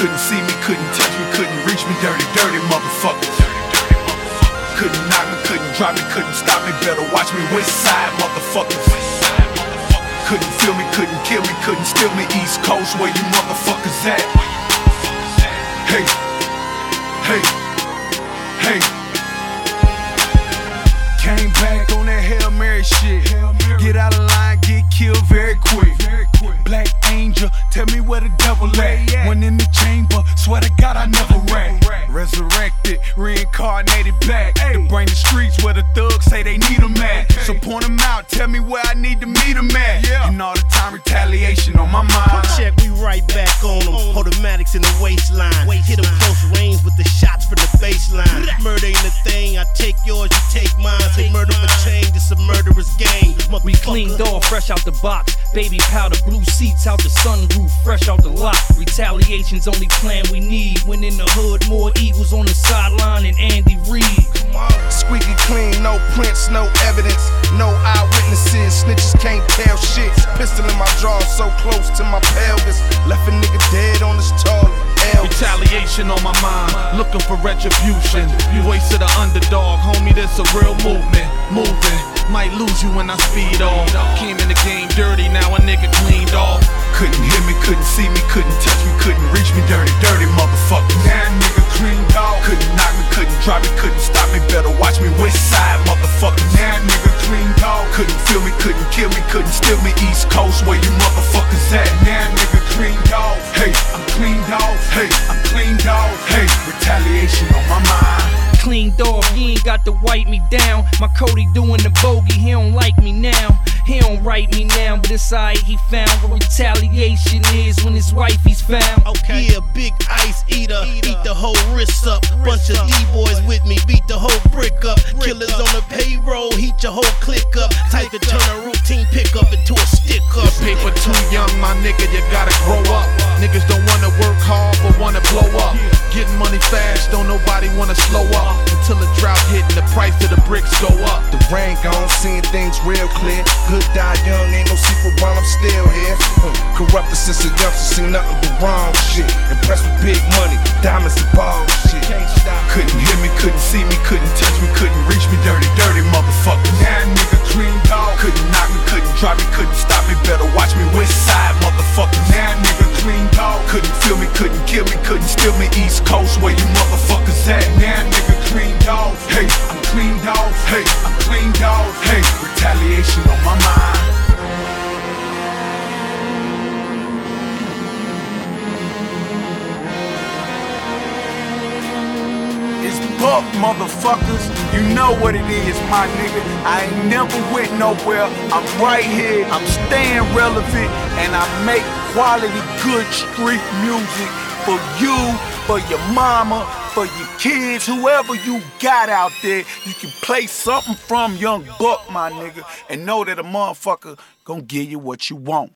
couldn't see me, couldn't touch me, couldn't reach me. Dirty, dirty motherfuckers. Couldn't knock me, couldn't drop me, couldn't stop me. Better watch me, west side motherfuckers. Couldn't feel me, couldn't kill me, couldn't steal me. East Coast, where you motherfuckers at? Hey, hey, hey. Came back on that Hail Mary shit. Get out of line, get killed very quick. Black angel, tell me where the devil at. One in the chamber, swear to God I never ran. Resurrected, reincarnated back to bring the streets where the thugs say they need them at. So point them out, tell me where I need to meet them at. And all the time retaliation on my mind. Check, we right back on them. Automatics in the waistline. Hit them close range with the shots from the baseline. Murder ain't a thing, I take yours, you take mine. Say murder for change, it's a murderous game. We cleaned off, fresh out the box. Baby powder, blue seats out the sunroof, fresh out the lot. Retaliation's only plan we need. When in the hood, more eagles on the sideline than Andy Reid. Squeaky clean, no prints, no evidence, no eyewitnesses. Snitches can't tell shit. Pistol in my drawer, so close to my pelvis. Left a nigga dead on his toilet. Retaliation on my mind, looking for retribution. Voice of the underdog, homie, this a real movement. Moving, might lose you when I speed off. Came in the game dirty, now a nigga cleaned off. Couldn't hear me, couldn't see me, couldn't touch me, couldn't reach me. Dirty, dirty motherfucker. Now nigga cleaned off. Couldn't knock me, couldn't drop me, couldn't stop me. Better watch me, west side motherfucker. Now nigga cleaned off. Couldn't feel me, couldn't kill me, couldn't steal me. East Coast, where you motherfuckers at? Now nigga cleaned off. Hey, I'm cleaned off. Hey, I'm cleaned off. Hey, retaliation on my mind. Cleaned off, you ain't got to wipe me down. My Cody doing the bogey, he don't like me now. He don't write me now, but it's alright, he found what retaliation is when his wife he's found. Okay. Yeah, big ice eater, eat the whole wrist up. Bunch of D-boys with me, beat the whole brick up. Killers on the payroll, heat your whole click up. Type to turn a routine pickup into a stick up. Paper too young, my nigga, you gotta grow up. Niggas don't wanna work hard, but wanna blow up. Getting money fast, don't nobody wanna slow up. Until the drought hit and the price of the bricks go up. The rain gone, seeing things real clear. Good die young, ain't no secret while I'm still here. Corrupted since a youngster, seen nothing but wrong shit. Impressed with big money, diamonds and balls shit. Couldn't hear me, couldn't see me, couldn't touch me, couldn't reach me. Dirty, dirty motherfucker. Now nigga cleaned off. Couldn't knock me, couldn't drop me, couldn't stop me. Better watch me, west side motherfucker. Now nigga cleaned off. Couldn't feel me, couldn't kill me, couldn't steal me. East Coast, where you motherfuckers at? Now nigga cleaned off. Hey, I'm cleaned off. Hey, I'm cleaned off. Hey, retaliation on my mind. It's Buck, motherfuckers. You know what it is, my nigga. I ain't never went nowhere. I'm right here. I'm staying relevant, and I make quality, good street music for you, for your mama, for your kids, whoever you got out there. You can play something from Young Buck, my nigga, and know that a motherfucker gonna give you what you want.